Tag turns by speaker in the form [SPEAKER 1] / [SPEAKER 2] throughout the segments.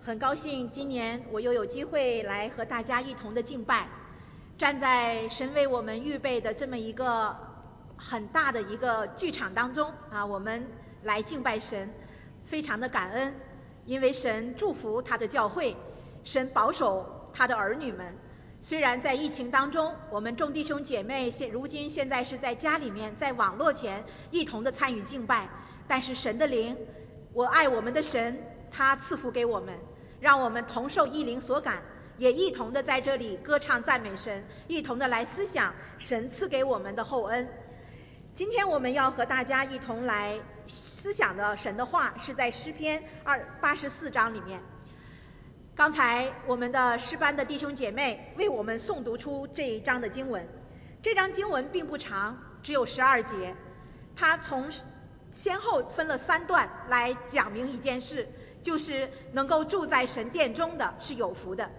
[SPEAKER 1] 很高兴今年我又有机会来和大家一同的敬拜，站在神为我们预备的这么一个很大的一个剧场当中啊，我们来敬拜神，非常的感恩，因为神祝福他的教会，神保守他的儿女们。虽然在疫情当中，我们众弟兄姐妹如今现在是在家里面，在网络前一同的参与敬拜，但是神的灵，我爱我们的神，他赐福给我们，让我们同受一灵所感，也一同的在这里歌唱赞美神，一同的来思想神赐给我们的厚恩。今天我们要和大家一同来思想的神的话是在诗篇84章里面。刚才我们的诗班的弟兄姐妹为我们诵读出这一章的经文，这章经文并不长，只有12节，它从先后分了3段来讲明一件事，就是能够住在神殿中的是有福的。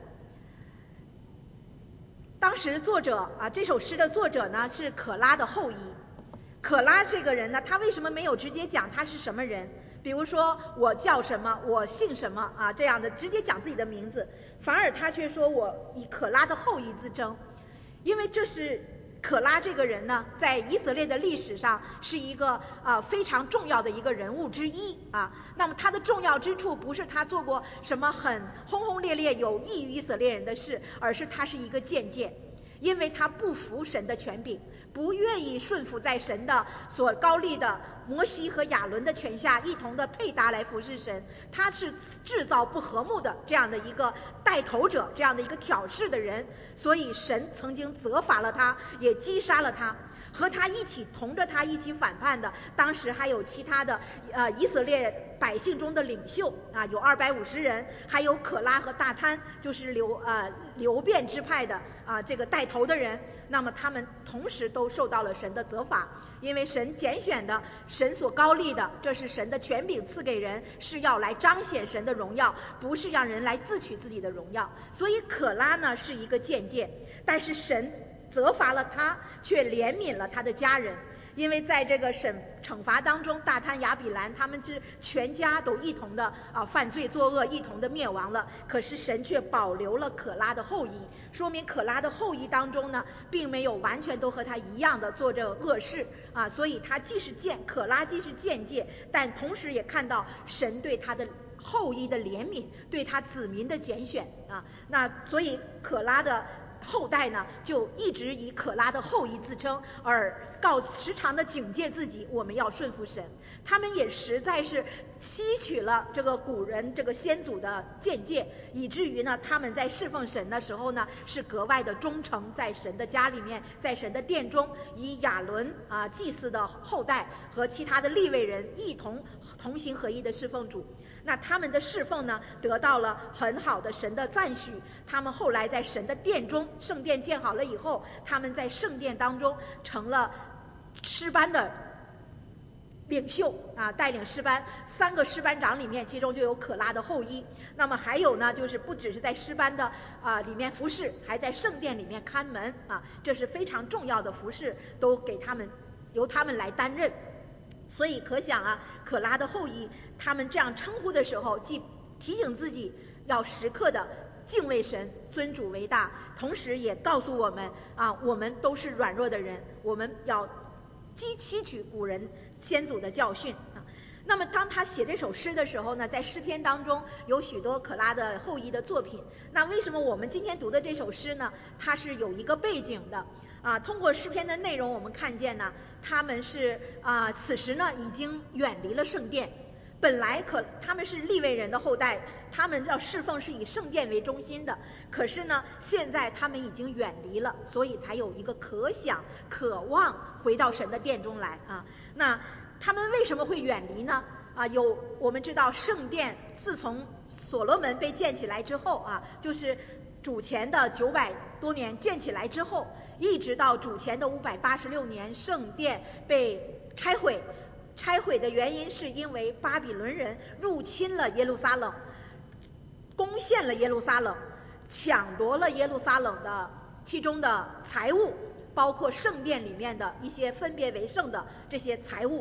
[SPEAKER 1] 当时作者这首诗的作者呢是可拉的后裔。可拉这个人呢，他为什么没有直接讲他是什么人？比如说我叫什么，我姓什么这样的直接讲自己的名字，反而他却说我以可拉的后裔自称，因为这是可拉这个人呢，在以色列的历史上是一个非常重要的一个人物之一那么他的重要之处不是他做过什么很轰轰烈烈有益于以色列人的事，而是他是一个间接，因为他不服神的权柄，不愿意顺服在神的所高立的摩西和亚伦的权下，一同的配搭来服侍神。他是制造不和睦的这样的一个带头者，这样的一个挑事的人，所以神曾经责罚了他，也击杀了他。和他一起同着他一起反叛的，当时还有其他的以色列百姓中的领袖有250人，还有可拉和大贪，就是流便支派的这个带头的人。那么他们同时都受到了神的责罚，因为神拣选的，神所高立的，这是神的权柄赐给人，是要来彰显神的荣耀，不是让人来自取自己的荣耀。所以可拉呢是一个间接，但是神责罚了他，却怜悯了他的家人，因为在这个惩罚当中，大贪亚比兰他们是全家都一同的犯罪作恶，一同的灭亡了。可是神却保留了可拉的后裔，说明可拉的后裔当中呢，并没有完全都和他一样的做这个恶事所以他可拉既是间接，但同时也看到神对他的后裔的怜悯，对他子民的拣选那所以可拉的后代呢，就一直以可拉的后裔自称，而时常的警戒自己，我们要顺服神。他们也实在是吸取了这个古人这个先祖的见解，以至于呢，他们在侍奉神的时候呢，是格外的忠诚，在神的家里面，在神的殿中，以亚伦祭司的后代和其他的利未人一同心合一的侍奉主。那他们的侍奉呢，得到了很好的神的赞许。他们后来在神的殿中，圣殿建好了以后，他们在圣殿当中成了诗班的领袖带领诗班，3个诗班长里面，其中就有可拉的后裔。那么还有呢，就是不只是在诗班的里面服侍，还在圣殿里面看门这是非常重要的服侍，都由他们来担任。所以可想可拉的后裔他们这样称呼的时候，既提醒自己要时刻的敬畏神，尊主为大，同时也告诉我们我们都是软弱的人，我们要吸取古人先祖的教训那么当他写这首诗的时候呢，在诗篇当中有许多可拉的后裔的作品。那为什么我们今天读的这首诗呢，它是有一个背景的通过诗篇的内容我们看见呢，他们是此时呢已经远离了圣殿。本来他们是利未人的后代，他们要侍奉是以圣殿为中心的，可是呢现在他们已经远离了，所以才有一个可想渴望回到神的殿中来那他们为什么会远离呢我们知道圣殿自从所罗门被建起来之后就是主前的900多年建起来之后，一直到主前的586年圣殿被拆毁的原因是因为巴比伦人入侵了耶路撒冷，攻陷了耶路撒冷，抢夺了耶路撒冷的其中的财物，包括圣殿里面的一些分别为圣的这些财物，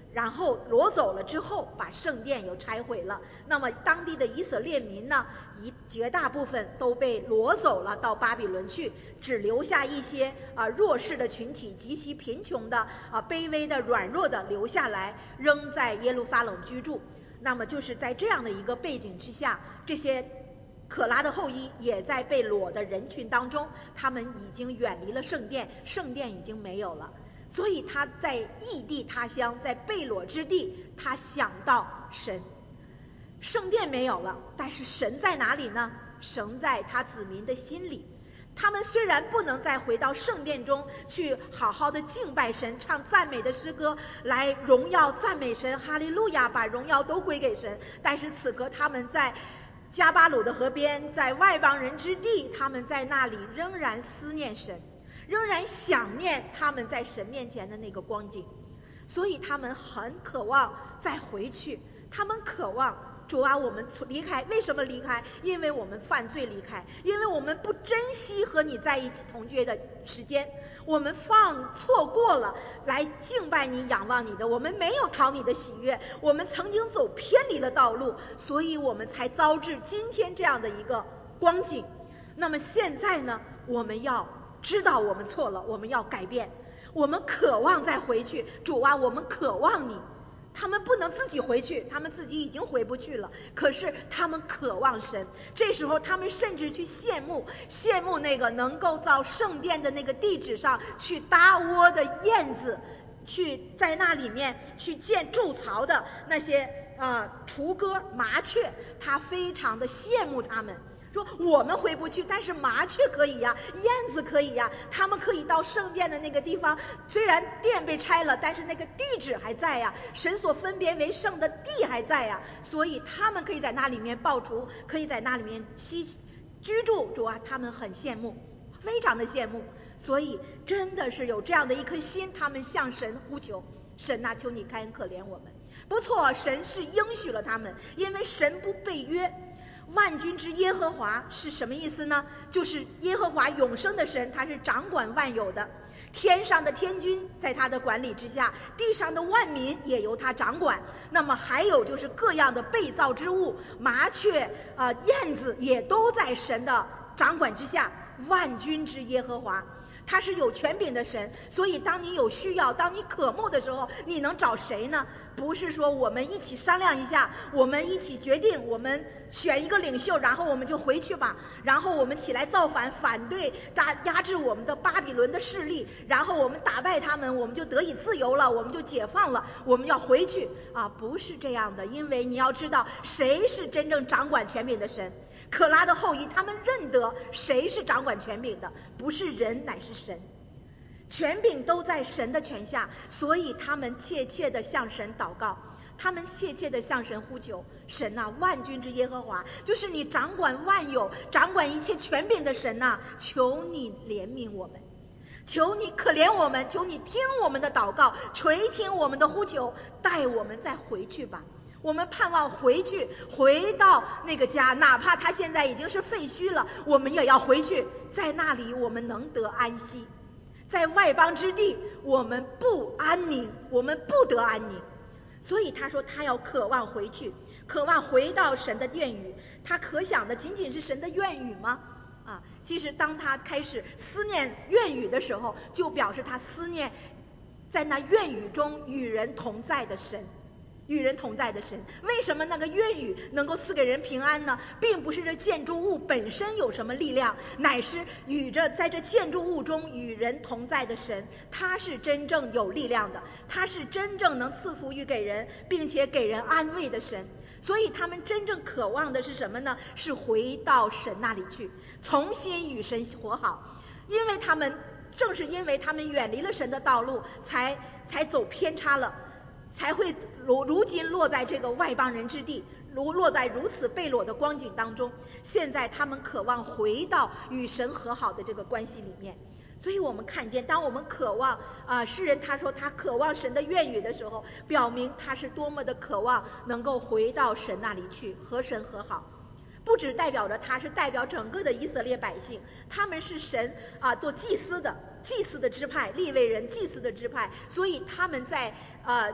[SPEAKER 1] 然后掳走了之后，把圣殿又拆毁了。那么当地的以色列民呢，绝大部分都被掳走了到巴比伦去，只留下一些弱势的群体，极其贫穷的卑微的软弱的留下来，仍在耶路撒冷居住。那么就是在这样的一个背景之下，这些可拉的后裔也在被掳的人群当中，他们已经远离了圣殿，圣殿已经没有了。所以他在异地他乡，在被掳之地，他想到神。圣殿没有了，但是神在哪里呢？神在他子民的心里。他们虽然不能再回到圣殿中去好好的敬拜神，唱赞美的诗歌来荣耀赞美神，哈利路亚，把荣耀都归给神，但是此刻他们在加巴鲁的河边，在外邦人之地，他们在那里仍然思念神，仍然想念他们在神面前的那个光景，所以他们很渴望再回去。他们渴望主啊，我们离开，为什么离开？因为我们犯罪离开，因为我们不珍惜和你在一起同居的时间，我们错过了来敬拜你仰望你的，我们没有讨你的喜悦，我们曾经走偏离了道路，所以我们才遭致今天这样的一个光景。那么现在呢，我们要知道我们错了，我们要改变，我们渴望再回去。主啊，我们渴望你。他们不能自己回去，他们自己已经回不去了，可是他们渴望神。这时候他们甚至去羡慕那个能够到圣殿的那个地址上去搭窝的燕子，去在那里面去筑巢的那些雏鸽麻雀，他非常的羡慕他们，说我们回不去，但是麻雀可以呀，燕子可以呀，他们可以到圣殿的那个地方，虽然殿被拆了，但是那个地址还在呀，神所分别为圣的地还在呀，所以他们可以在那里面抱雏，可以在那里面居住。主啊，他们很羡慕，非常的羡慕，所以真的是有这样的一颗心，他们向神呼求，神啊，求你开恩可怜我们。不错，神是应许了他们，因为神不背约。万军之耶和华是什么意思呢？就是耶和华永生的神，他是掌管万有的，天上的天军在他的管理之下，地上的万民也由他掌管。那么还有就是各样的被造之物，麻雀燕子也都在神的掌管之下。万军之耶和华，他是有权柄的神，所以当你有需要，当你渴慕的时候，你能找谁呢？不是说我们一起商量一下，我们一起决定，我们选一个领袖，然后我们就回去吧，然后我们起来造反，反对压制我们的巴比伦的势力，然后我们打败他们，我们就得以自由了，我们就解放了，我们要回去啊！不是这样的，因为你要知道谁是真正掌管权柄的神。可拉的后裔他们认得谁是掌管权柄的，不是人乃是神，权柄都在神的权下，所以他们切切的向神祷告，他们切切的向神呼求。神啊，万军之耶和华，就是你掌管万有，掌管一切权柄的神啊，求你怜悯我们，求你可怜我们，求你听我们的祷告，垂听我们的呼求，带我们再回去吧。我们盼望回去，回到那个家，哪怕他现在已经是废墟了，我们也要回去，在那里我们能得安息。在外邦之地我们不安宁，我们不得安宁。所以他说他要渴望回去，渴望回到神的殿宇。他可想的仅仅是神的愿语吗？其实当他开始思念愿语的时候，就表示他思念在那愿语中与人同在的神，与人同在的神。为什么那个愿语能够赐给人平安呢？并不是这建筑物本身有什么力量，乃是在这建筑物中与人同在的神，他是真正有力量的，他是真正能赐福于给人，并且给人安慰的神。所以他们真正渴望的是什么呢？是回到神那里去，重新与神和好。正是因为他们远离了神的道路，才走偏差了，才会如今落在这个外邦人之地，落在如此被掳的光景当中。现在他们渴望回到与神和好的这个关系里面。所以我们看见，当我们渴望诗人他说他渴望神的愿语的时候，表明他是多么的渴望能够回到神那里去和神和好。不只代表着他，是代表整个的以色列百姓，他们是神做祭司的支派，利未人祭司的支派，所以他们在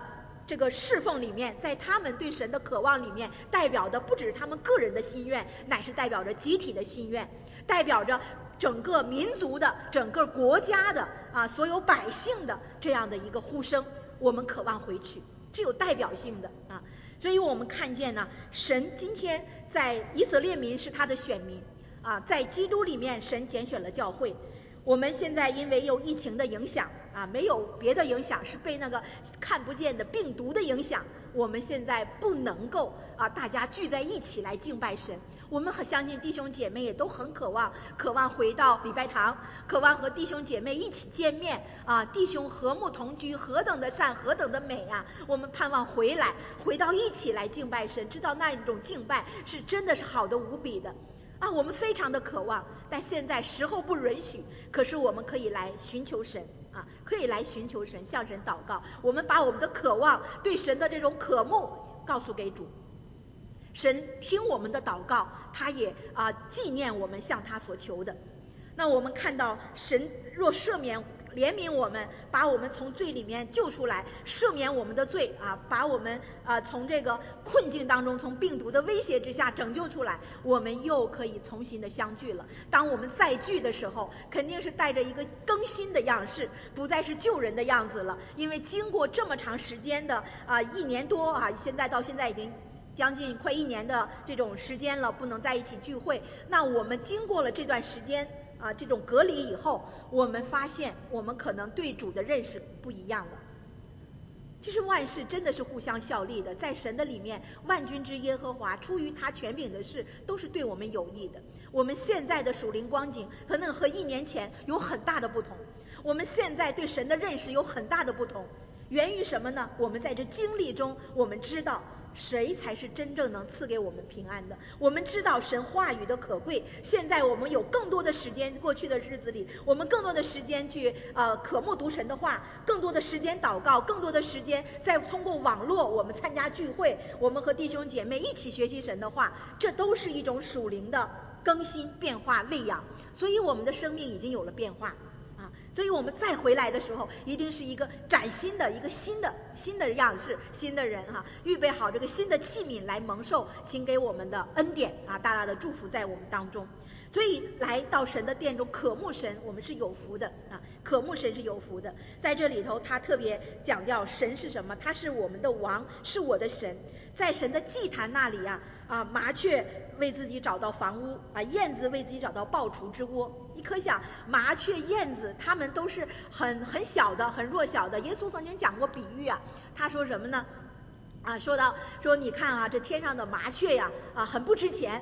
[SPEAKER 1] 这个侍奉里面，在他们对神的渴望里面，代表的不只是他们个人的心愿，乃是代表着集体的心愿，代表着整个民族的、整个国家的所有百姓的这样的一个呼声。我们渴望回去，是有代表性的所以我们看见呢，神今天在以色列民是他的选民在基督里面神拣选了教会。我们现在因为有疫情的影响没有别的影响，是被那个看不见的病毒的影响，我们现在不能够大家聚在一起来敬拜神。我们很相信弟兄姐妹也都很渴望回到礼拜堂，渴望和弟兄姐妹一起见面弟兄和睦同居，何等的善，何等的美我们盼望回到一起来敬拜神，知道那一种敬拜是真的是好的无比的我们非常的渴望，但现在时候不允许，可是我们可以来寻求神可以来寻求神，向神祷告，我们把我们的渴望，对神的这种渴慕告诉给主。神听我们的祷告，他也纪念我们向他所求的。那我们看到神若赦免怜悯我们，把我们从罪里面救出来，赦免我们的罪把我们从这个困境当中，从病毒的威胁之下拯救出来，我们又可以重新的相聚了。当我们再聚的时候，肯定是带着一个更新的样式，不再是旧人的样子了。因为经过这么长时间的1年多现在到现在已经将近快1年的这种时间了，不能在一起聚会。那我们经过了这段时间这种隔离以后，我们发现我们可能对主的认识不一样了。其实万事真的是互相效力的，在神的里面，万军之耶和华出于他权柄的事都是对我们有益的。我们现在的属灵光景可能和1年前有很大的不同，我们现在对神的认识有很大的不同，源于什么呢？我们在这经历中，我们知道谁才是真正能赐给我们平安的，我们知道神话语的可贵。现在我们有更多的时间，过去的日子里我们更多的时间去渴慕读神的话，更多的时间祷告，更多的时间再通过网络我们参加聚会，我们和弟兄姐妹一起学习神的话，这都是一种属灵的更新变化喂养，所以我们的生命已经有了变化所以我们再回来的时候，一定是一个崭新的一个新的样式，新的人预备好这个新的器皿来蒙受请给我们的恩典大大的祝福在我们当中。所以来到神的殿中渴慕神，我们是有福的渴慕神是有福的。在这里头他特别强调神是什么，他是我们的王，是我的神。在神的祭坛那里麻雀为自己找到房屋燕子为自己找到抱雏之窝。你可想麻雀燕子它们都是很小的，很弱小的。耶稣曾经讲过比喻他说什么呢说你看这天上的麻雀呀很不值钱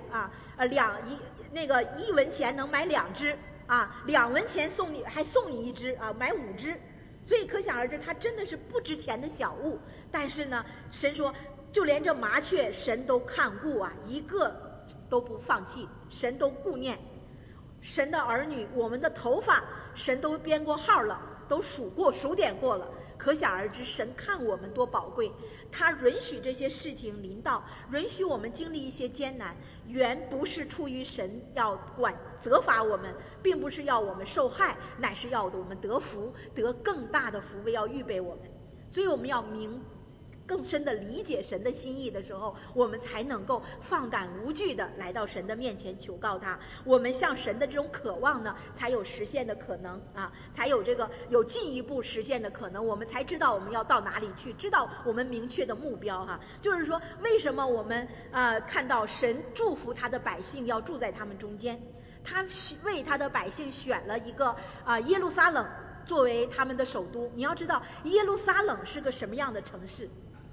[SPEAKER 1] 1文钱能买2只2文钱还送你1只买5只。所以可想而知它真的是不值钱的小物。但是呢神说就连这麻雀神都看顾一个都不放弃，神都顾念。神的儿女，我们的头发神都编过号了，都数点过了。可想而知神看我们多宝贵，他允许这些事情临到，允许我们经历一些艰难，原不是出于神要责罚我们，并不是要我们受害，乃是要我们得福，得更大的福位要预备我们。所以我们要更深的理解神的心意的时候，我们才能够放胆无惧的来到神的面前求告他。我们向神的这种渴望呢，才有实现的可能才有进一步实现的可能。我们才知道我们要到哪里去，知道我们明确的目标就是说为什么我们看到神祝福他的百姓要住在他们中间，他为他的百姓选了一个耶路撒冷作为他们的首都。你要知道耶路撒冷是个什么样的城市，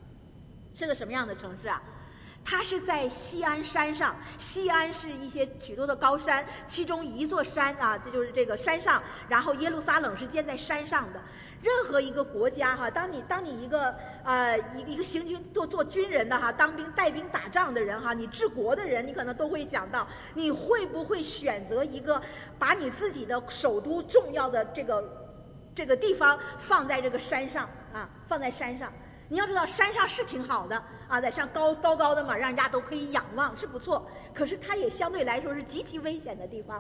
[SPEAKER 1] 它是在西安山上，西安是许多的高山，其中一座山这就是这个山上，然后耶路撒冷是建在山上的。任何一个国家当你一个行军做军人的当兵带兵打仗的人你治国的人，你可能都会想到，你会不会选择一个把你自己的首都重要的这个地方放在这个山上放在山上。你要知道山上是挺好的在上高的嘛，让人家都可以仰望，是不错。可是它也相对来说是极其危险的地方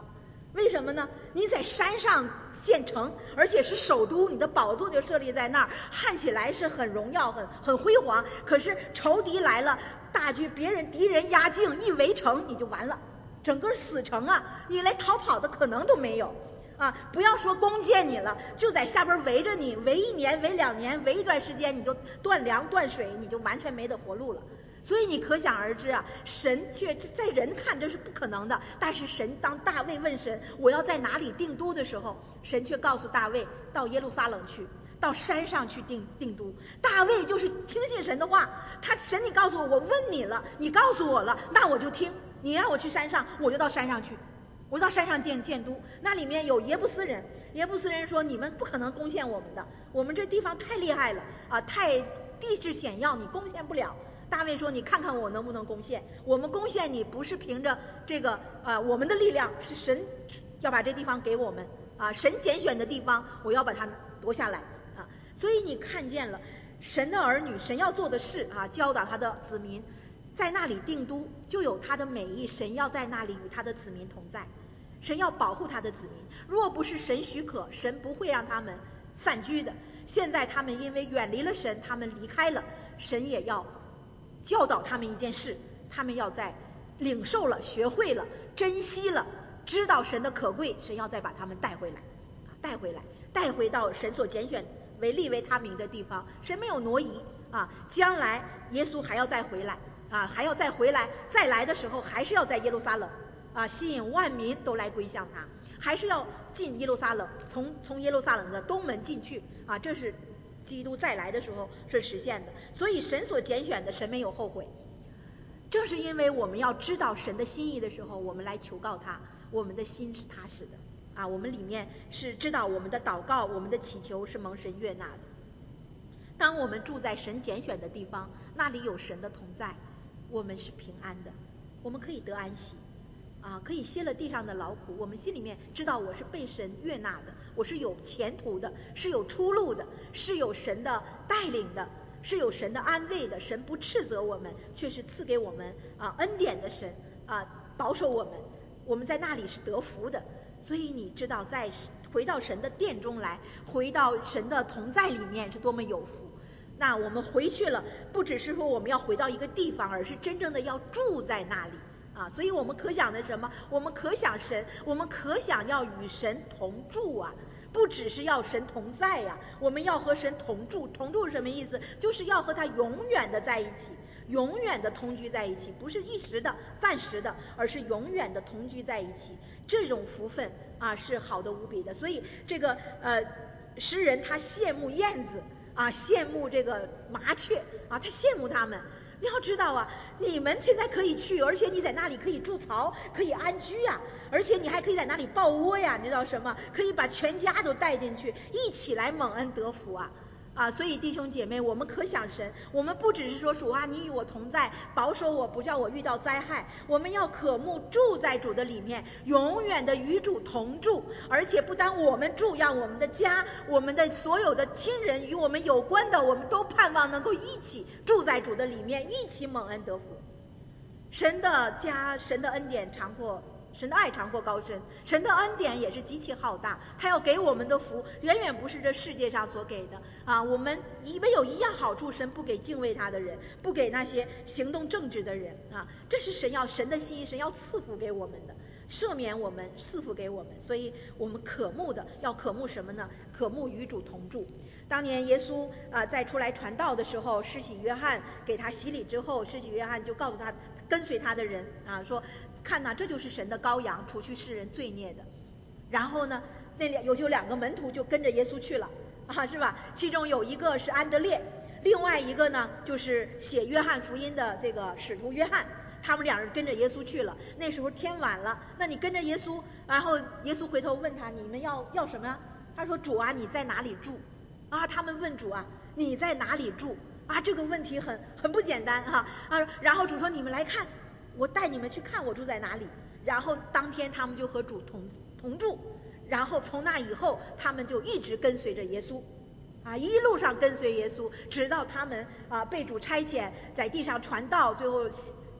[SPEAKER 1] 为什么呢？你在山上建城，而且是首都，你的宝座就设立在那儿，看起来是很荣耀、很辉煌。可是仇敌来了，大军敌人压境，一围城你就完了，整个死城啊，你连逃跑的可能都没有啊！不要说攻陷你了，就在下边围着你，围1年、围2年、围一段时间，你就断粮断水，你就完全没得活路了。所以你可想而知啊，神却在人看这是不可能的，但是神当大卫问神我要在哪里定都的时候，神却告诉大卫到耶路撒冷去，到山上去定都。大卫就是听信神的话，神你告诉我，我问你了，你告诉我了，那我就听，你让我去山上，我就到山上去，我到山上建都。那里面有耶布斯人，耶布斯人说你们不可能攻陷我们的，我们这地方太厉害了啊，太地势险要，你攻陷不了。大卫说你看看我能不能攻陷，我们攻陷你不是凭着这个我们的力量，是神要把这地方给我们啊，神拣选的地方我要把它夺下来啊。所以你看见了神的儿女，神要做的事啊，教导他的子民在那里定都，就有他的美意，神要在那里与他的子民同在，神要保护他的子民，若不是神许可，神不会让他们散居的。现在他们因为远离了神，他们离开了，神也要教导他们一件事，他们要在领受了、学会了、珍惜了，知道神的可贵，神要再把他们带回来，带回到神所拣选为立为他名的地方。神没有挪移啊，将来耶稣还要再回来啊，还要再回来，再来的时候还是要在耶路撒冷啊，吸引万民都来归向他，还是要进耶路撒冷，从耶路撒冷的东门进去啊，这是基督再来的时候是实现的。所以神所拣选的，神没有后悔。正是因为我们要知道神的心意的时候，我们来求告他，我们的心是踏实的啊，我们里面是知道我们的祷告，我们的祈求是蒙神悦纳的。当我们住在神拣选的地方，那里有神的同在，我们是平安的，我们可以得安息啊，可以歇了地上的劳苦，我们心里面知道我是被神悦纳的，我是有前途的，是有出路的，是有神的带领的，是有神的安慰的。神不斥责我们，却是赐给我们恩典的神啊，保守我们，我们在那里是得福的。所以你知道，在回到神的殿中来，回到神的同在里面是多么有福。那我们回去了，不只是说我们要回到一个地方，而是真正的要住在那里啊。所以我们可想的是什么？我们可想神，我们可想要与神同住啊，不只是要神同在呀，我们要和神同住。同住是什么意思？就是要和他永远的在一起，永远的同居在一起，不是一时的、暂时的，而是永远的同居在一起。这种福分啊，是好的无比的。所以这个诗人他羡慕燕子啊，羡慕这个麻雀啊，他羡慕他们。你要知道啊，你们现在可以去，而且你在那里可以筑巢，可以安居啊，而且你还可以在那里抱窝呀，你知道什么？可以把全家都带进去，一起来蒙恩得福啊！所以弟兄姐妹，我们可想神，我们不只是说主啊，你与我同在，保守我不叫我遇到灾害，我们要渴慕住在主的里面，永远的与主同住，而且不单我们住，让我们的家，我们的所有的亲人与我们有关的，我们都盼望能够一起住在主的里面，一起蒙恩得福。神的家，神的恩典长阔，神的爱长阔高深，神的恩典也是极其浩大，他要给我们的福远远不是这世界上所给的啊！我们唯有一样好处，神不给敬畏他的人，不给那些行动正直的人啊！这是神的心意，神要赐福给我们的，赦免我们，赐福给我们。所以我们渴慕的，要渴慕什么呢？渴慕与主同住。当年耶稣在出来传道的时候，施洗约翰给他洗礼之后，施洗约翰就告诉他跟随他的人说，看呐，这就是神的羔羊，除去世人罪孽的。然后呢，有2个门徒就跟着耶稣去了是吧？其中有一个是安德烈，另外一个呢就是写约翰福音的这个使徒约翰，他们2人跟着耶稣去了。那时候天晚了，那你跟着耶稣，然后耶稣回头问他，你们要什么呀？他说，主啊，你在哪里住他们问主啊，你在哪里住这个问题很不简单然后主说，你们来看，我带你们去看我住在哪里。然后当天他们就和主同住，然后从那以后他们就一直跟随着耶稣一路上跟随耶稣，直到他们被主差遣在地上传道，最后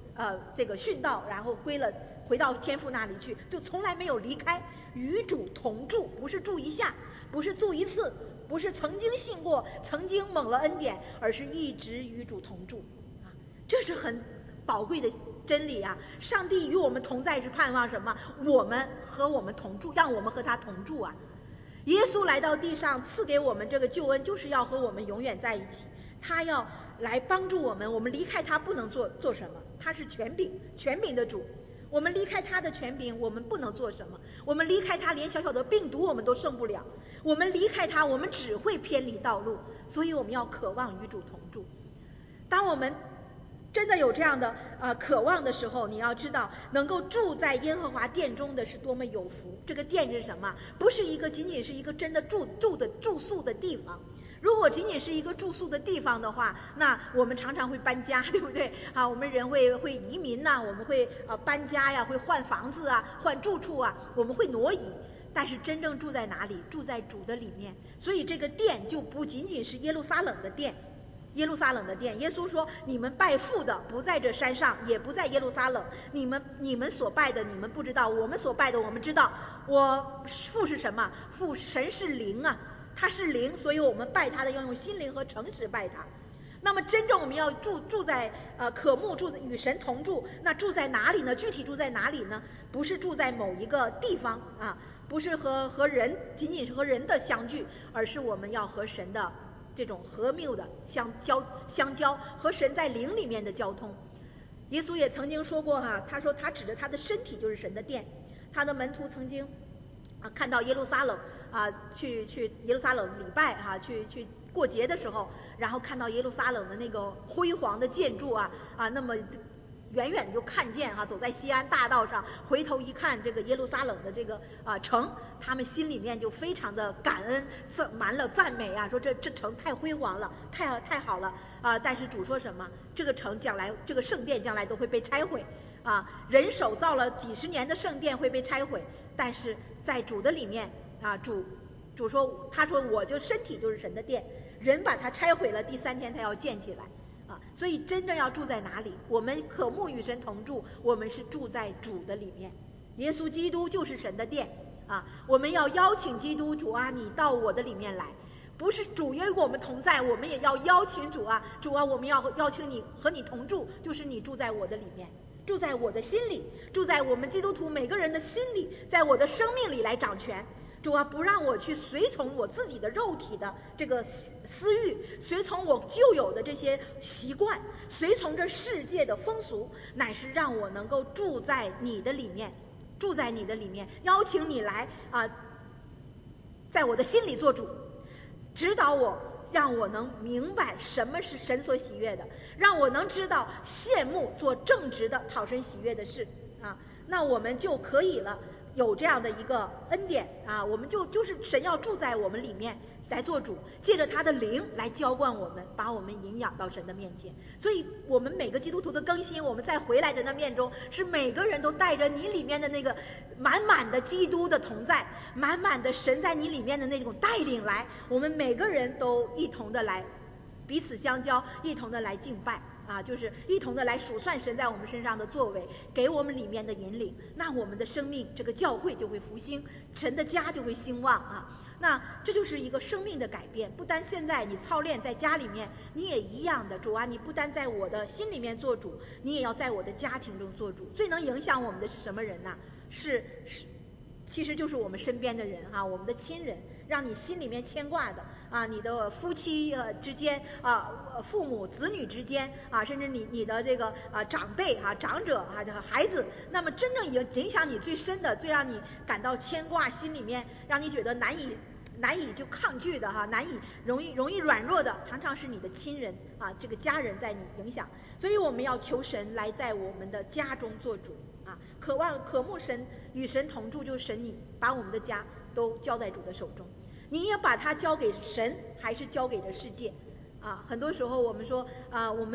[SPEAKER 1] 这个殉道，然后回到天父那里去，就从来没有离开，与主同住，不是住一下，不是住一次，不是曾经信过，曾经蒙了恩典，而是一直与主同住啊，这是很宝贵的真理啊！上帝与我们同在是盼望什么？我们和我们同住，让我们和他同住啊！耶稣来到地上赐给我们这个救恩，就是要和我们永远在一起，他要来帮助我们，我们离开他不能做什么，他是权柄的主，我们离开他的权柄我们不能做什么，我们离开他连小小的病毒我们都胜不了，我们离开他我们只会偏离道路，所以我们要渴望与主同住。当我们真的有这样的渴望的时候，你要知道能够住在耶和华殿中的是多么有福。这个殿是什么？不是仅仅是一个真的住宿的地方。如果仅仅是一个住宿的地方的话，那我们常常会搬家，对不对啊？我们人会移民呐，我们会搬家呀，会换房子啊，换住处啊，我们会挪移。但是真正住在哪里？住在主的里面。所以这个殿就不仅仅是耶路撒冷的殿。耶稣说你们拜父的不在这山上，也不在耶路撒冷，你们所拜的你们不知道，我们所拜的我们知道。父是什么？神是灵啊，他是灵，所以我们拜他的要用心灵和诚实拜他。那么真正我们要住在渴慕住与神同住，那住在哪里呢？具体住在哪里呢？不是住在某一个地方啊，不是和人仅仅是和人的相聚，而是我们要和神的这种和睦的相交，和神在灵里面的交通。耶稣也曾经说过他说他指着他的身体就是神的殿。他的门徒曾经看到耶路撒冷去耶路撒冷礼拜去过节的时候，然后看到耶路撒冷的那个辉煌的建筑那么远远的就看见走在西安大道上，回头一看这个耶路撒冷的这个城，他们心里面就非常的感恩，满了赞美说这城太辉煌了，太好了但是主说什么？这个城将来，这个圣殿将来都会被拆毁人手造了几十年的圣殿会被拆毁，但是在主的里面主说，他说我就身体就是神的殿，人把它拆毁了，第3天他要建起来所以真正要住在哪里？我们渴慕与神同住，我们是住在主的里面。耶稣基督就是神的殿我们要邀请基督，主你到我的里面来。不是主与我们同在，我们也要邀请主我们要邀请你和你同住，就是你住在我的里面，住在我的心里，住在我们基督徒每个人的心里，在我的生命里来掌权。主不让我去随从我自己的肉体的这个私欲，随从我旧有的这些习惯，随从这世界的风俗，乃是让我能够住在你的里面，邀请你来在我的心里做主，指导我，让我能明白什么是神所喜悦的，让我能知道羡慕做正直的讨神喜悦的事那我们就可以了，有这样的一个恩典我们就是神要住在我们里面来做主，借着他的灵来浇灌我们，把我们引养到神的面前。所以我们每个基督徒的更新，我们再回来神的面中，是每个人都带着你里面的那个满满的基督的同在，满满的神在你里面的那种带领来，我们每个人都一同的来彼此相交，一同的来敬拜就是一同的来数算神在我们身上的作为，给我们里面的引领，那我们的生命这个教会就会复兴，神的家就会兴旺那这就是一个生命的改变。不单现在你操练在家里面，你也一样的，主你不单在我的心里面做主，你也要在我的家庭中做主。最能影响我们的是什么人呢？其实就是我们身边的人我们的亲人，让你心里面牵挂的你的夫妻之间父母子女之间甚至你的这个长辈长者孩子，那么真正影响你最深的，最让你感到牵挂，心里面让你觉得难以就抗拒的难以容易软弱的，常常是你的亲人这个家人在你影响。所以我们要求神来在我们的家中做主渴慕神与神同住，就是神你把我们的家都交在主的手中，你也把它交给神，还是交给这世界很多时候我们说我们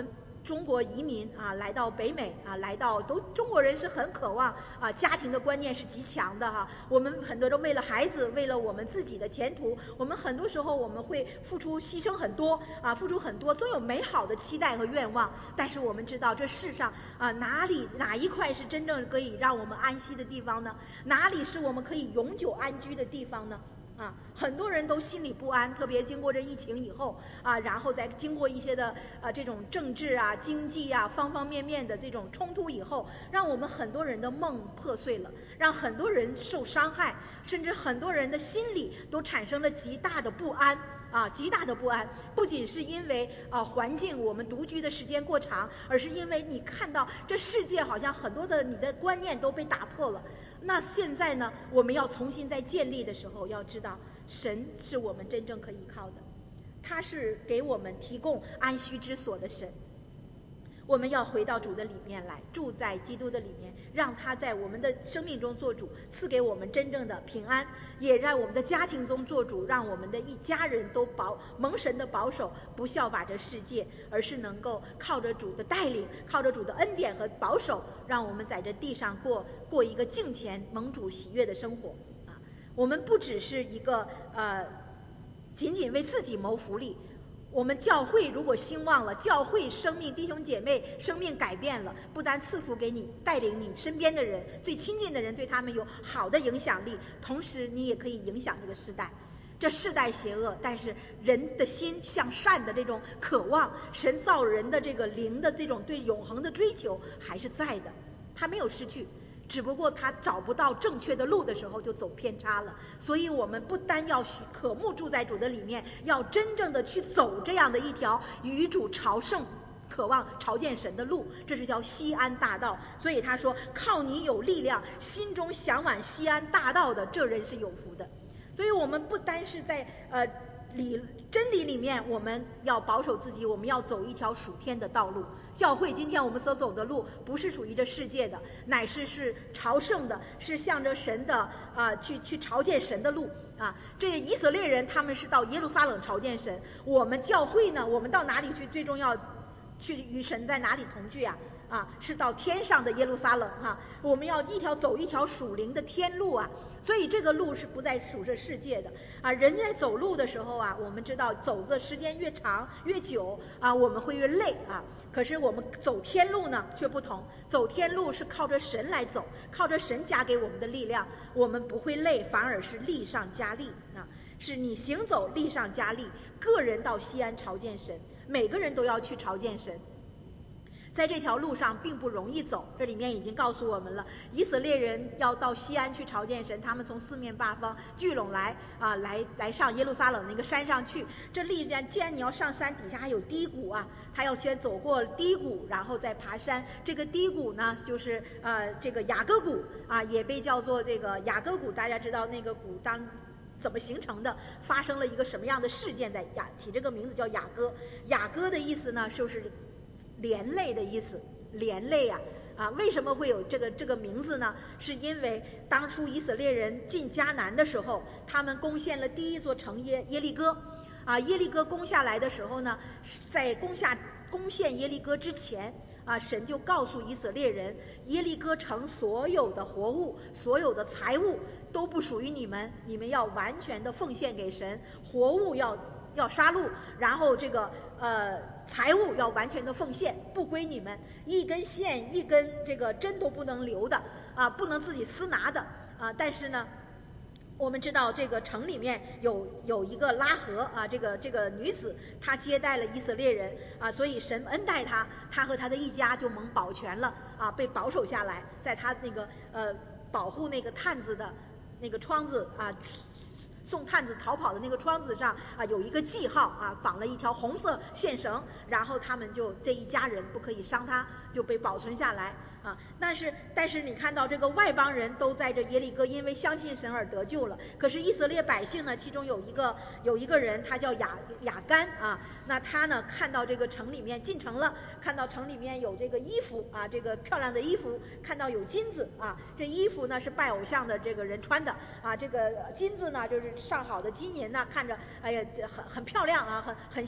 [SPEAKER 1] 中国移民啊，来到北美啊，来到中国人是很渴望啊，家庭的观念是极强的哈。我们很多都为了孩子，为了我们自己的前途，我们很多时候我们会付出牺牲很多啊，付出很多，总有美好的期待和愿望。但是我们知道这世上啊，哪一块是真正可以让我们安息的地方呢？哪里是我们可以永久安居的地方呢？啊，很多人都心里不安，特别经过这疫情以后啊，然后再经过一些的这种政治啊、经济啊方方面面的这种冲突以后，让我们很多人的梦破碎了，让很多人受伤害，甚至很多人的心里都产生了极大的不安啊，极大的不安。不仅是因为环境我们独居的时间过长，而是因为你看到这世界好像很多的你的观念都被打破了。那现在呢，我们要重新再建立的时候，要知道神是我们真正可依靠的，他是给我们提供安息之所的神。我们要回到主的里面来，住在基督的里面，让他在我们的生命中做主，赐给我们真正的平安，也让我们的家庭中做主，让我们的一家人都蒙神的保守，不效法这世界，而是能够靠着主的带领，靠着主的恩典和保守，让我们在这地上过一个敬虔蒙主喜悦的生活啊！我们不只是一个仅仅为自己谋福利。我们教会如果兴旺了，教会生命弟兄姐妹生命改变了，不但赐福给你，带领你身边的人，最亲近的人，对他们有好的影响力，同时你也可以影响这个时代。这世代邪恶，但是人的心向善的这种渴望，神造人的这个灵的这种对永恒的追求还是在的，他没有失去，只不过他找不到正确的路的时候就走偏差了。所以我们不单要渴慕住在主的里面，要真正的去走这样的一条与主朝圣渴望朝见神的路，这是条西安大道。所以他说，靠你有力量，心中向往西安大道的，这人是有福的。所以我们不单是在真理里面，我们要保守自己，我们要走一条属天的道路。教会今天我们所走的路，不是属于这世界的，乃是朝圣的，是向着神的去朝见神的路啊。这以色列人他们是到耶路撒冷朝见神，我们教会呢，我们到哪里去？最重要去与神在哪里同聚啊？是到天上的耶路撒冷哈，我们要走一条属灵的天路啊，所以这个路是不再属这世界的啊。人在走路的时候啊，我们知道走的时间越长越久啊，我们会越累啊。可是我们走天路呢却不同，走天路是靠着神来走，靠着神加给我们的力量，我们不会累，反而是力上加力啊。是你行走力上加力，个人到西安朝见神，每个人都要去朝见神。在这条路上并不容易走，这里面已经告诉我们了，以色列人要到西安去朝见神，他们从四面八方聚拢来来上耶路撒冷那个山上去。这既然你要上山，底下还有低谷啊，他要先走过低谷，然后再爬山。这个低谷呢，就是这个雅各谷啊，也被叫做这个雅各谷。大家知道那个谷怎么形成的，发生了一个什么样的事件，起这个名字叫雅各。雅各的意思呢，就是连累的意思，连累为什么会有这个名字呢？是因为当初以色列人进迦南的时候，他们攻陷了第一座城耶利哥耶利哥攻下来的时候呢，在攻陷耶利哥之前神就告诉以色列人，耶利哥城所有的活物，所有的财物都不属于你们，你们要完全的奉献给神，活物要杀戮，然后这个财物要完全的奉献，不归你们，一根线一根这个针都不能留的不能自己私拿的但是呢，我们知道这个城里面有一个拉合这个女子，她接待了以色列人所以神恩待她，她和她的一家就蒙保全了被保守下来，在她那个保护那个探子的那个窗子送探子逃跑的那个窗子上有一个记号绑了一条红色线绳，然后他们就这一家人不可以伤他，就被保存下来但是你看到这个外邦人都在这耶利哥因为相信神而得救了，可是以色列百姓呢，其中有一个人他叫雅干那他呢看到这个城里面进城了，看到城里面有这个衣服这个漂亮的衣服，看到有金子这衣服呢是拜偶像的这个人穿的这个金子呢就是上好的金银看着哎呀很漂亮很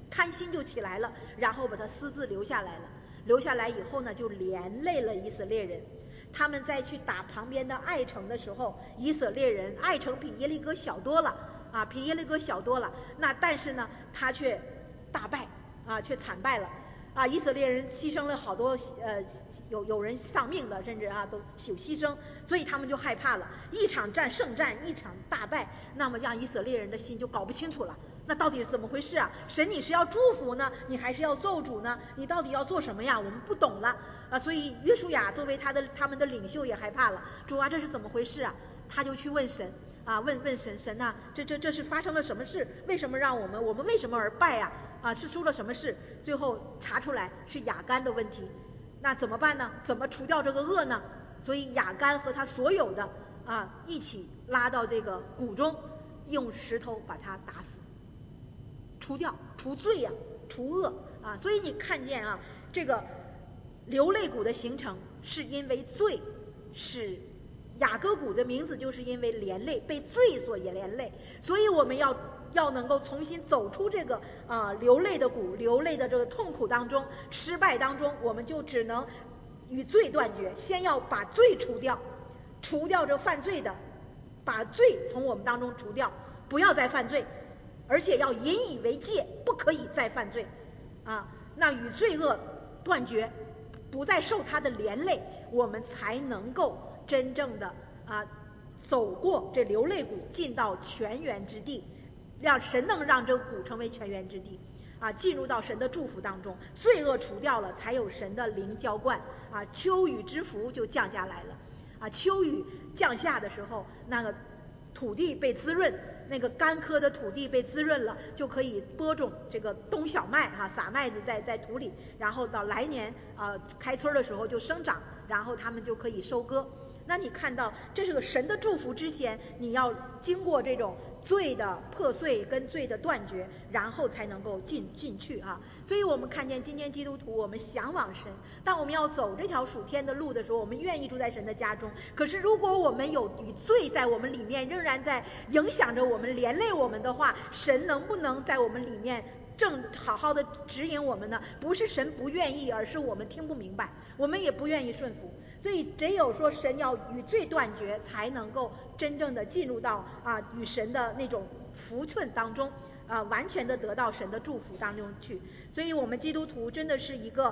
[SPEAKER 1] 贪心就起来了，然后把他私自留下来了。留下来以后呢，就连累了以色列人。他们再去打旁边的爱城的时候，以色列人爱城比耶利哥小多了啊，比耶利哥小多了。那但是呢，他却大败啊，却惨败了啊！以色列人牺牲了好多，有人丧命的，甚至啊都有牺牲，所以他们就害怕了。一场胜战，一场大败，那么让以色列人的心就搞不清楚了。那到底是怎么回事啊？神你是要祝福呢，你还是要咒诅呢？你到底要做什么呀？我们不懂了啊！所以约书亚作为他们的领袖也害怕了，主啊，这是怎么回事啊？他就去问神啊，问神，神呐，这是发生了什么事？为什么让我们为什么而败啊？啊，是出了什么事？最后查出来是亚干的问题，那怎么办呢？怎么除掉这个恶呢？所以亚干和他所有的啊一起拉到这个谷中，用石头把他打死。除掉除罪呀，除恶啊！所以你看见啊，这个流泪谷的形成是因为罪，是雅各谷的名字就是因为连累，被罪所连累。所以我们要能够重新走出这个流泪的谷，流泪的这个痛苦当中，失败当中，我们就只能与罪断绝，先要把罪除掉，除掉这犯罪的，把罪从我们当中除掉，不要再犯罪。而且要引以为戒，不可以再犯罪啊！那与罪恶断绝，不再受它的连累，我们才能够真正的走过这流泪谷，进到泉源之地，让神能让这个谷成为泉源之地啊，进入到神的祝福当中。罪恶除掉了，才有神的灵浇灌啊，秋雨之福就降下来了啊！秋雨降下的时候，那个土地被滋润，那个干涸的土地被滋润了，就可以播种这个冬小麦撒麦子在土里，然后到来年开春的时候就生长，然后他们就可以收割。那你看到这是个神的祝福之前，你要经过这种罪的破碎跟罪的断绝，然后才能够进去啊。所以我们看见今天基督徒，我们向往神，当我们要走这条属天的路的时候，我们愿意住在神的家中。可是如果我们有与罪在我们里面，仍然在影响着我们，连累我们的话，神能不能在我们里面好好的指引我们呢？不是神不愿意，而是我们听不明白，我们也不愿意顺服。所以只有说神要与罪断绝，才能够真正的进入到与神的那种福分当中完全的得到神的祝福当中去。所以我们基督徒真的是一个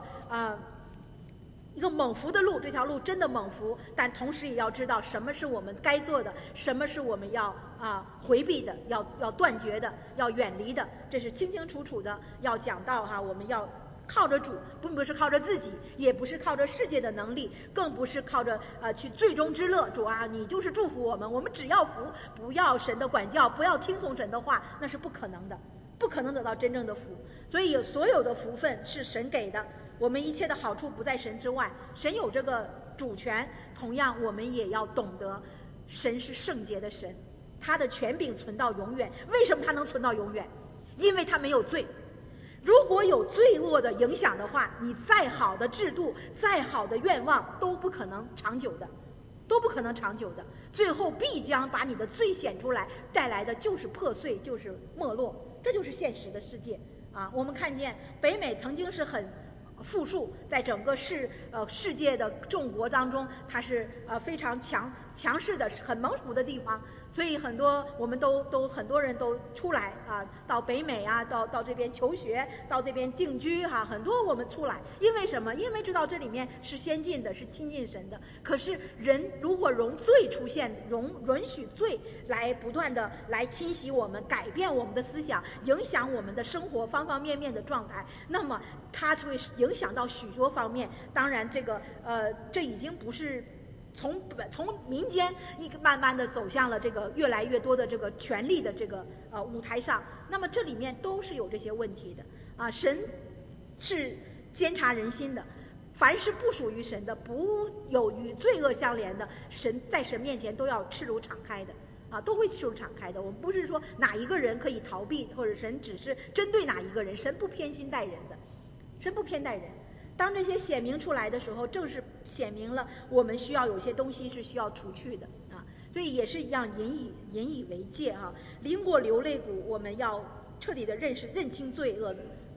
[SPEAKER 1] 猛福的路，这条路真的猛福，但同时也要知道什么是我们该做的，什么是我们要回避的，要断绝的，要远离的，这是清清楚楚的要讲到我们要靠着主，并不是靠着自己，也不是靠着世界的能力，更不是靠着去最终之乐。主啊，你就是祝福我们，我们只要福，不要神的管教，不要听从神的话，那是不可能的，不可能得到真正的福。所以所有的福分是神给的，我们一切的好处不在神之外，神有这个主权。同样我们也要懂得神是圣洁的神，他的权柄存到永远。为什么他能存到永远？因为他没有罪。如果有罪恶的影响的话，你再好的制度，再好的愿望都不可能长久的，最后必将把你的罪显出来，带来的就是破碎，就是没落，这就是现实的世界我们看见北美曾经是很富庶，在整个世界的众国当中，它是非常强势的，很蒙福的地方。所以很多人都出来到北美到这边求学，到这边定居很多我们出来，因为什么？因为知道这里面是先进的，是亲近神的。可是人如果容罪出现，允许罪来不断的来侵袭我们，改变我们的思想，影响我们的生活方方面面的状态，那么它就会影响到许多方面。当然这已经不是从民间慢慢的走向了这个越来越多的这个权力的这个舞台上，那么这里面都是有这些问题的神是监察人心的，凡是不属于神的，不有与罪恶相连的，在神面前都要赤裸敞开的都会赤裸敞开的。我们不是说哪一个人可以逃避，或者神只是针对哪一个人，神不偏心待人的，神不偏待人。当这些显明出来的时候，正是显明了我们需要有些东西是需要除去的所以也是一样引以为戒临过流泪谷，我们要彻底的认清罪恶，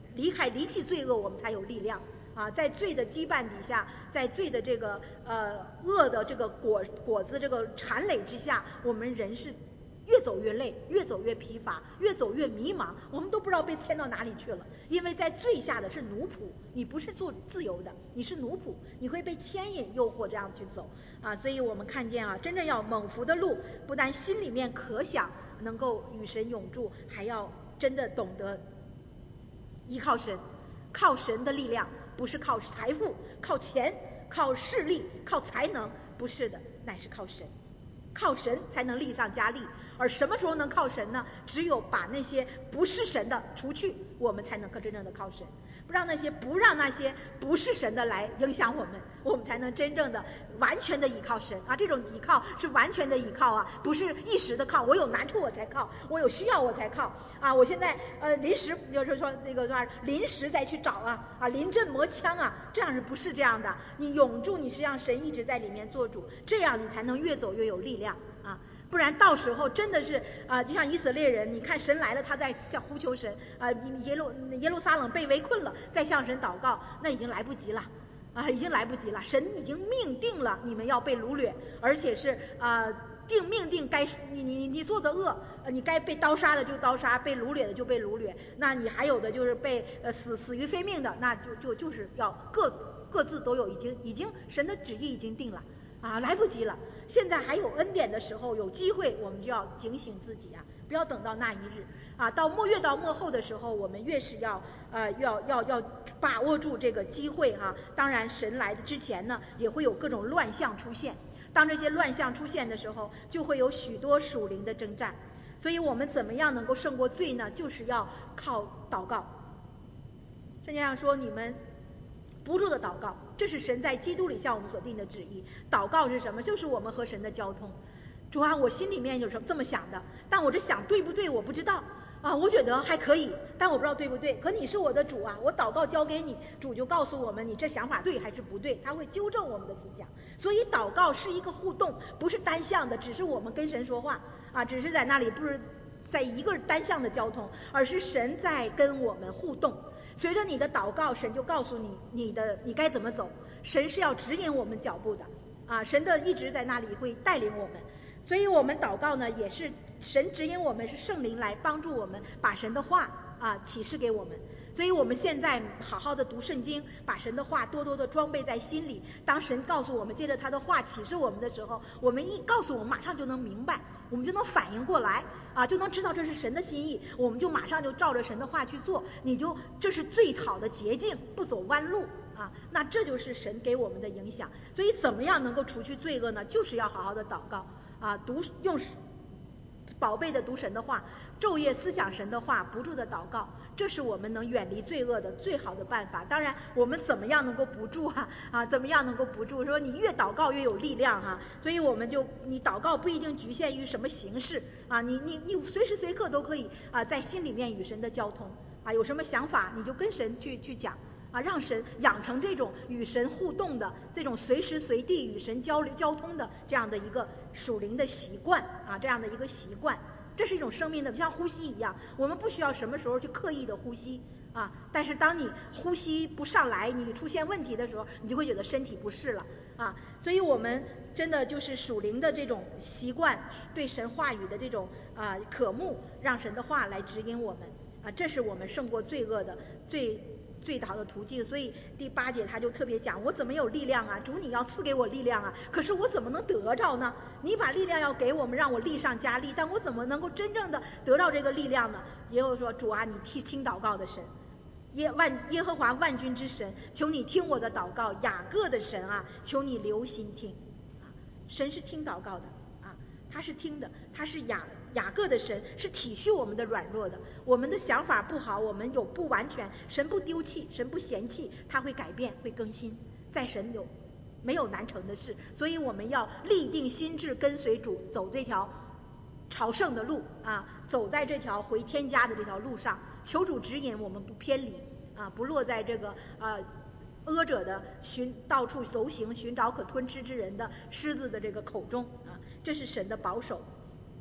[SPEAKER 1] 离弃罪恶，我们才有力量啊！在罪的羁绊底下，在罪的这个恶的这个果子这个缠累之下，我们人是越走越累，越走越疲乏，越走越迷茫，我们都不知道被牵到哪里去了。因为在罪下的是奴仆，你不是做自由的，你是奴仆，你会被牵引诱惑这样去走啊。所以我们看见啊，真正要猛福的路，不但心里面可想能够与神永驻，还要真的懂得依靠神，靠神的力量，不是靠财富、靠钱、靠势力、靠才能，不是的，乃是靠神。靠神才能力上加力，而什么时候能靠神呢？只有把那些不是神的除去，我们才能真正的靠神，不让那些不是神的来影响我们，我们才能真正的完全的依靠神啊！这种依靠是完全的依靠啊，不是一时的靠，我有难处我才靠，我有需要我才靠啊！我现在临时就是说那个说临时再去找啊临阵磨枪啊，这样是不是这样的？你永驻，你是让神一直在里面做主，这样你才能越走越有力量啊！不然到时候真的是就像以色列人，你看神来了，他在向呼求神耶路撒冷被围困了，再向神祷告，那已经来不及了已经来不及了。神已经命定了你们要被掳掠，而且是命定该你做的恶，你该被刀杀的就刀杀，被掳掠的就被掳掠，那你还有的就是被死于非命的，那就是要各自都有已经神的旨意已经定了来不及了。现在还有恩典的时候，有机会，我们就要警醒自己不要等到那一日越到末后的时候，我们越是要把握住这个机会当然神来的之前呢，也会有各种乱象出现，当这些乱象出现的时候，就会有许多属灵的征战。所以我们怎么样能够胜过罪呢？就是要靠祷告。圣经上说，你们不住的祷告，这是神在基督里向我们所定的旨意。祷告是什么？就是我们和神的交通。主啊，我心里面有什么这么想的，但我这想对不对我不知道我觉得还可以，但我不知道对不对。可你是我的主我祷告交给你，主就告诉我们你这想法对还是不对，他会纠正我们的思想。所以祷告是一个互动，不是单向的，只是我们跟神说话只是在那里不是在一个单向的交通，而是神在跟我们互动。随着你的祷告，神就告诉你该怎么走，神是要指引我们脚步的神的一直在那里会带领我们。所以我们祷告呢，也是神指引我们，是圣灵来帮助我们把神的话启示给我们。所以我们现在好好的读圣经，把神的话多多的装备在心里，当神告诉我们，借着他的话启示我们的时候，我们一告诉我们马上就能明白，我们就能反应过来就能知道这是神的心意，我们就马上就照着神的话去做，这是最好的捷径，不走弯路那这就是神给我们的影响。所以怎么样能够除去罪恶呢？就是要好好的祷告用宝贝的读神的话，昼夜思想神的话，不住的祷告，这是我们能远离罪恶的最好的办法。当然我们怎么样能够不住怎么样能够不住，说你越祷告越有力量所以我们你祷告不一定局限于什么形式你随时随刻都可以在心里面与神的交通有什么想法你就跟神去讲让神养成这种与神互动的，这种随时随地与神交通的这样的一个属灵的习惯这样的一个习惯。这是一种生命的，像呼吸一样，我们不需要什么时候去刻意的呼吸但是当你呼吸不上来，你出现问题的时候，你就会觉得身体不适了所以我们真的就是属灵的这种习惯，对神话语的这种渴慕，让神的话来指引我们这是我们胜过罪恶的最好的途径。所以第8节他就特别讲，我怎么有力量主你要赐给我力量可是我怎么能得着呢？你把力量要给我们，让我力上加力，但我怎么能够真正的得到这个力量呢？耶和华说，主你听祷告的神，耶和华万军之神，求你听我的祷告，雅各的神求你留心听神是听祷告的他是听的，他是雅各的神，是体恤我们的软弱的。我们的想法不好，我们有不完全，神不丢弃，神不嫌弃，他会改变，会更新，在神没有难成的事。所以我们要立定心志，跟随主，走这条朝圣的路走在这条回天家的这条路上，求主指引我们不偏离不落在这个恶者的到处搜行，寻找可吞吃之人的狮子的这个口中这是神的保守。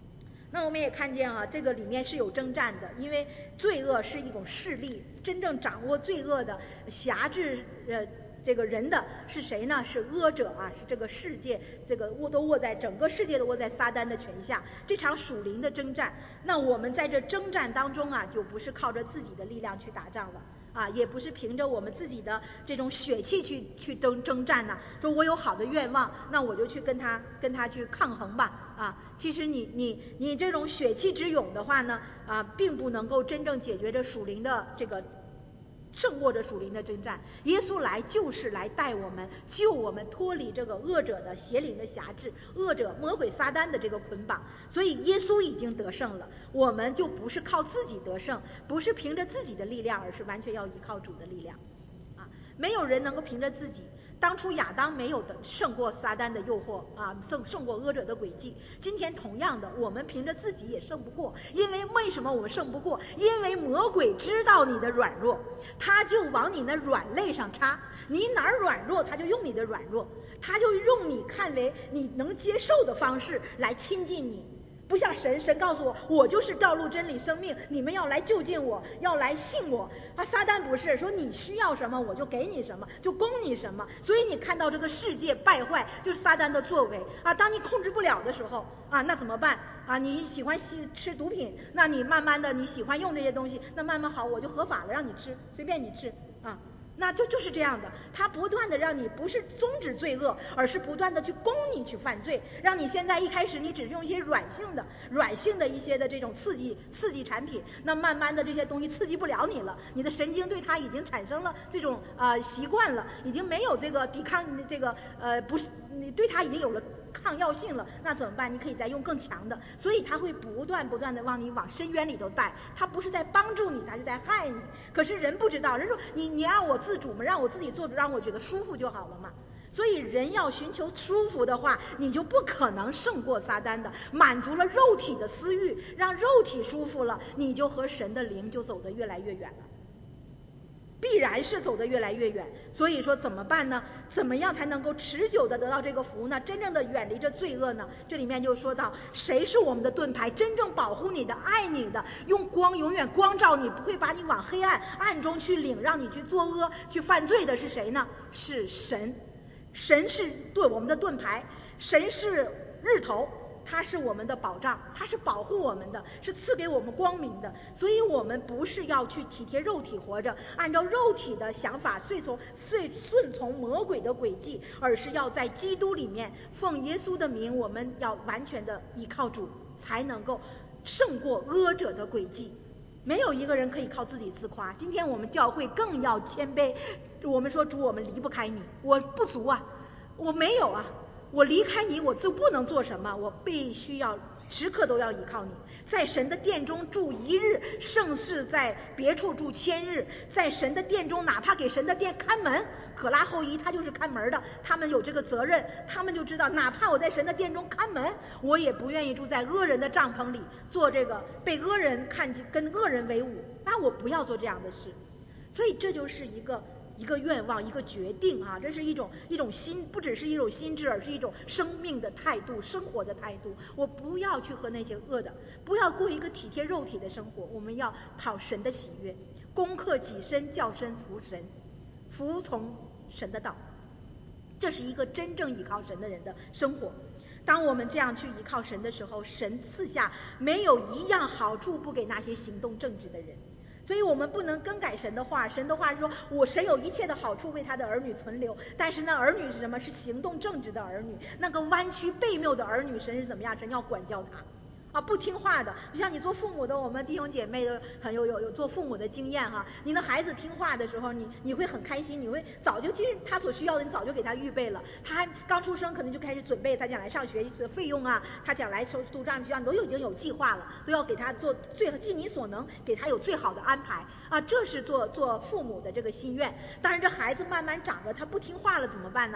[SPEAKER 1] 那我们也看见这个里面是有征战的，因为罪恶是一种势力，真正掌握罪恶的辖制这个人的是谁呢？是恶者啊，是这个世界，这个都握在整个世界都握在撒旦的权下。这场属灵的征战，那我们在这征战当中就不是靠着自己的力量去打仗了也不是凭着我们自己的这种血气去征战呢。说我有好的愿望，那我就去跟他去抗衡吧其实你这种血气之勇的话呢并不能够真正解决这属灵的这个胜过这属灵的征战。耶稣来就是来带我们救我们脱离这个恶者的邪灵的辖制，恶者魔鬼撒旦的这个捆绑。所以耶稣已经得胜了，我们就不是靠自己得胜，不是凭着自己的力量，而是完全要依靠主的力量没有人能够凭着自己。当初亚当没有胜过撒旦的诱惑胜过恶者的诡计。今天同样的，我们凭着自己也胜不过。因为为什么我们胜不过？因为魔鬼知道你的软弱，他就往你那软肋上插，你哪儿软弱他就用你的软弱，他就用你看为你能接受的方式来亲近你。不像神告诉我，我就是道路真理生命，你们要来就近我，要来信我撒旦不是说你需要什么我就给你什么，就供你什么。所以你看到这个世界败坏就是撒旦的作为当你控制不了的时候那怎么办你喜欢吃毒品，那你慢慢的你喜欢用这些东西，那慢慢好，我就合法的让你吃，随便你吃那就是这样的。他不断的让你不是终止罪恶，而是不断的去供你去犯罪，让你现在一开始你只是用一些软性的一些的这种刺激产品，那慢慢的这些东西刺激不了你了，你的神经对它已经产生了这种习惯了，已经没有这个抵抗这个不是你对它已经有了抗药性了，那怎么办？你可以再用更强的。所以他会不断的往你往深渊里头带，他不是在帮助你，他是在害你。可是人不知道，人说你让我自主嘛，让我自己做主，让我觉得舒服就好了嘛。所以人要寻求舒服的话，你就不可能胜过撒旦的。满足了肉体的私欲，让肉体舒服了，你就和神的灵就走得越来越远了，必然是走得越来越远。所以说怎么办呢？怎么样才能够持久的得到这个福呢？真正的远离这罪恶呢？这里面就说到谁是我们的盾牌，真正保护你的，爱你的，用光永远光照你，不会把你往黑暗中去领，让你去作恶去犯罪的是谁呢？是神。神是我们的盾牌，神是日头，他是我们的保障，他是保护我们的，是赐给我们光明的。所以我们不是要去体贴肉体活着，按照肉体的想法顺从魔鬼的诡计，而是要在基督里面奉耶稣的名，我们要完全的依靠主，才能够胜过恶者的诡计。没有一个人可以靠自己自夸。今天我们教会更要谦卑，我们说主，我们离不开你，我不足我没有我离开你我就不能做什么，我必须要时刻都要依靠你。在神的殿中住1日，胜似在别处住1000日。在神的殿中，哪怕给神的殿看门，可拉后裔他就是看门的，他们有这个责任，他们就知道哪怕我在神的殿中看门，我也不愿意住在恶人的帐篷里，做这个被恶人看见跟恶人为伍，那我不要做这样的事。所以这就是一个愿望，一个决定这是一种心，不只是一种心智，而是一种生命的态度，生活的态度。我不要去和那些恶的，不要过一个体贴肉体的生活，我们要讨神的喜悦，攻克己身，叫身服神，服从神的道。这是一个真正依靠神的人的生活。当我们这样去依靠神的时候，神赐下没有一样好处不给那些行动正直的人。所以我们不能更改神的话，神的话说神有一切的好处为他的儿女存留，但是那儿女是什么？是行动正直的儿女。那个弯曲悖谬的儿女，神是怎么样？神要管教他不听话的。就像你做父母的，我们弟兄姐妹的很有做父母的经验你的孩子听话的时候，你会很开心，你会早就其实他所需要的你早就给他预备了。他还刚出生可能就开始准备他将来上学的费用他将来读这样学校都已经有计划了，都要给他做尽你所能给他有最好的安排这是做父母的这个心愿。当然这孩子慢慢长着他不听话了怎么办呢？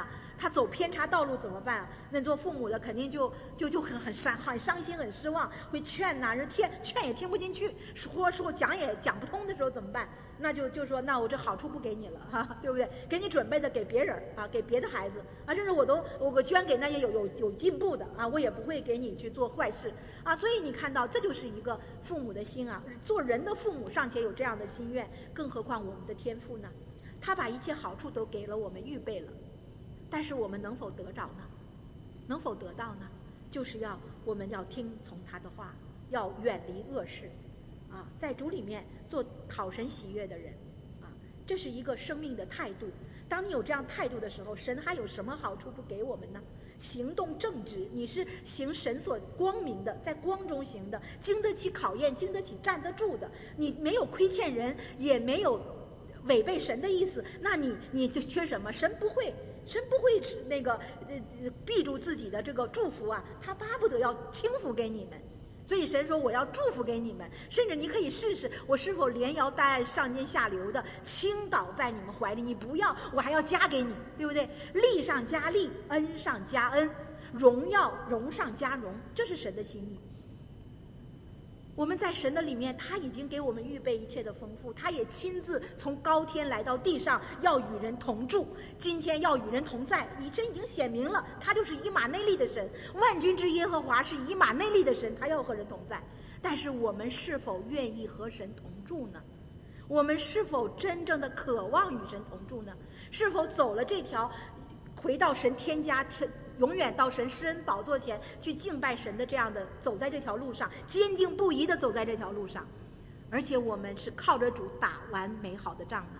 [SPEAKER 1] 他走偏差道路怎么办？那做父母的肯定就很伤心很失望，会劝呐，人劝也听不进去，说讲也讲不通的时候怎么办？那就说那我这好处不给你了哈，对不对？给你准备的给别人啊，给别的孩子啊，甚至我捐给那些有进步的啊，我也不会给你去做坏事啊。所以你看到这就是一个父母的心啊，做人的父母尚且有这样的心愿，更何况我们的天父呢？他把一切好处都给了我们预备了，但是我们能否得着呢？能否得到呢？就是我们要听从他的话，要远离恶事啊，在主里面做讨神喜悦的人啊，这是一个生命的态度。当你有这样态度的时候，神还有什么好处不给我们呢？行动正直，你是行神所光明的，在光中行的，经得起考验，经得起站得住的，你没有亏欠人，也没有违背神的意思，那你就缺什么？神不会那个闭住自己的这个祝福啊，他巴不得要倾福给你们。所以神说我要祝福给你们，甚至你可以试试我是否连摇带按上尖下流的倾倒在你们怀里，你不要我还要加给你，对不对？利上加利，恩上加恩，荣耀荣上加荣，这是神的心意。我们在神的里面，他已经给我们预备一切的丰富，他也亲自从高天来到地上，要与人同住，今天要与人同在。神已经显明了，他就是以马内利的神，万军之耶和华是以马内利的神，他要和人同在。但是我们是否愿意和神同住呢？我们是否真正的渴望与神同住呢？是否走了这条回到神天家，永远到神施恩宝座前去敬拜神的这样的走在这条路上，坚定不移的走在这条路上，而且我们是靠着主打完美好的仗呢？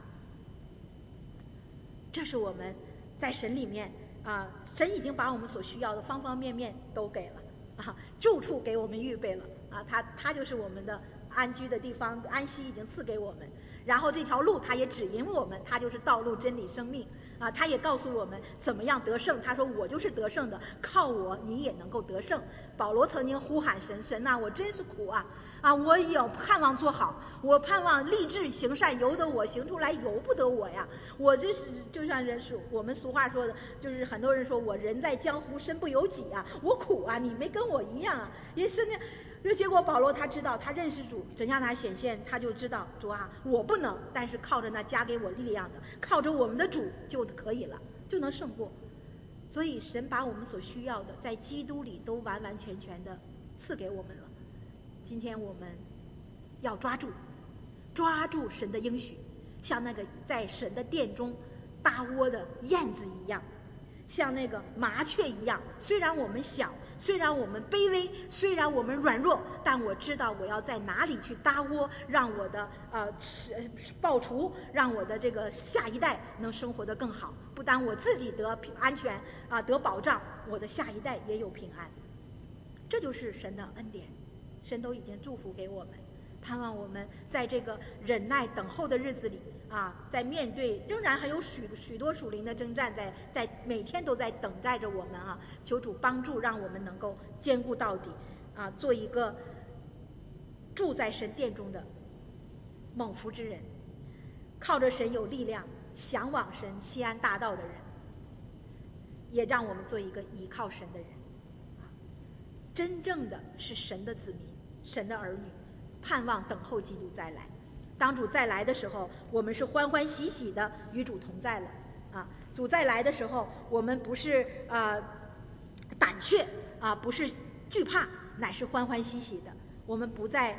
[SPEAKER 1] 这是我们在神里面啊，神已经把我们所需要的方方面面都给了啊，住处给我们预备了啊，他就是我们的安居的地方，安息已经赐给我们，然后这条路他也指引我们，他就是道路真理生命啊，他也告诉我们怎么样得胜，他说我就是得胜的，靠我你也能够得胜。保罗曾经呼喊神，神啊，我真是苦啊，我有盼望做好，我盼望立志行善，由得我行出来，由不得我呀。我这是就像我们俗话说的，就是很多人说我人在江湖身不由己啊，我苦啊，你没跟我一样啊，也是那结果保罗他知道，他认识主，神向他显现，他就知道主啊，我不能，但是靠着那加给我力量的，靠着我们的主就可以了，就能胜过。所以神把我们所需要的在基督里都完完全全的赐给我们了。今天我们要抓住神的应许，像那个在神的殿中搭窝的燕子一样，像那个麻雀一样，虽然我们小，虽然我们卑微，虽然我们软弱，但我知道我要在哪里去搭窝，让我的爆除，让我的这个下一代能生活得更好，不但我自己得安全得保障，我的下一代也有平安。这就是神的恩典，神都已经祝福给我们，盼望我们在这个忍耐等候的日子里在面对仍然还有许多属灵的征战，在每天都在等待着我们求主帮助，让我们能够坚固到底做一个住在神殿中的猛福之人，靠着神有力量，向往神西安大道的人，也让我们做一个倚靠神的人真正的是神的子民，神的儿女，盼望等候基督再来。当主再来的时候，我们是欢欢喜喜的与主同在了主再来的时候，我们不是胆怯不是惧怕，乃是欢欢喜喜的。我们不再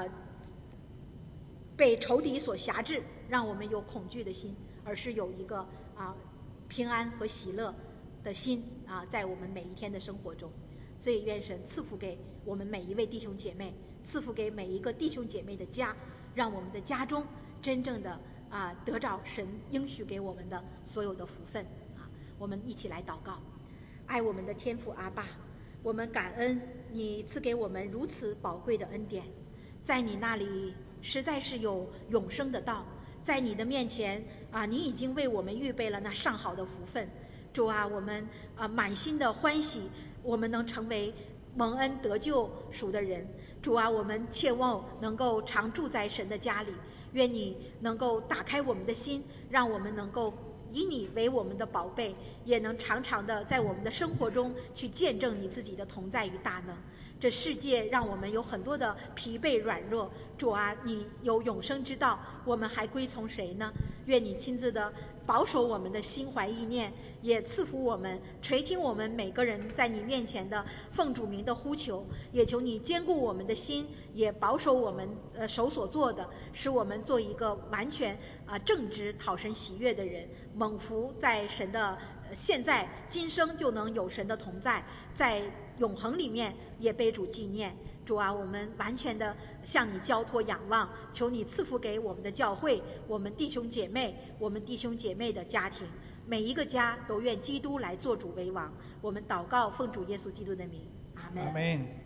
[SPEAKER 1] 被仇敌所辖制，让我们有恐惧的心，而是有一个平安和喜乐的心在我们每一天的生活中。所以愿神赐福给我们每一位弟兄姐妹，赐福给每一个弟兄姐妹的家，让我们的家中真正的得着神应许给我们的所有的福分我们一起来祷告。爱我们的天父阿爸，我们感恩你赐给我们如此宝贵的恩典，在你那里实在是有永生的道，在你的面前你已经为我们预备了那上好的福分。主我们满心的欢喜，我们能成为蒙恩得救赎的人。主我们切望能够常住在神的家里，愿你能够打开我们的心，让我们能够以你为我们的宝贝，也能常常的在我们的生活中去见证你自己的同在与大能。这世界让我们有很多的疲惫软弱，主啊，你有永生之道，我们还归从谁呢？愿你亲自的保守我们的心怀意念，也赐福我们，垂听我们每个人在你面前的奉主名的呼求，也求你坚固我们的心，也保守我们手所做的，使我们做一个完全正直讨神喜悦的人，蒙福在神的现在今生就能有神的同在，在永恒里面也被主纪念。主啊，我们完全的向你交托仰望，求你赐福给我们的教会，我们弟兄姐妹，我们弟兄姐妹的家庭，每一个家都愿基督来做主为王。我们祷告奉主耶稣基督的名，阿们。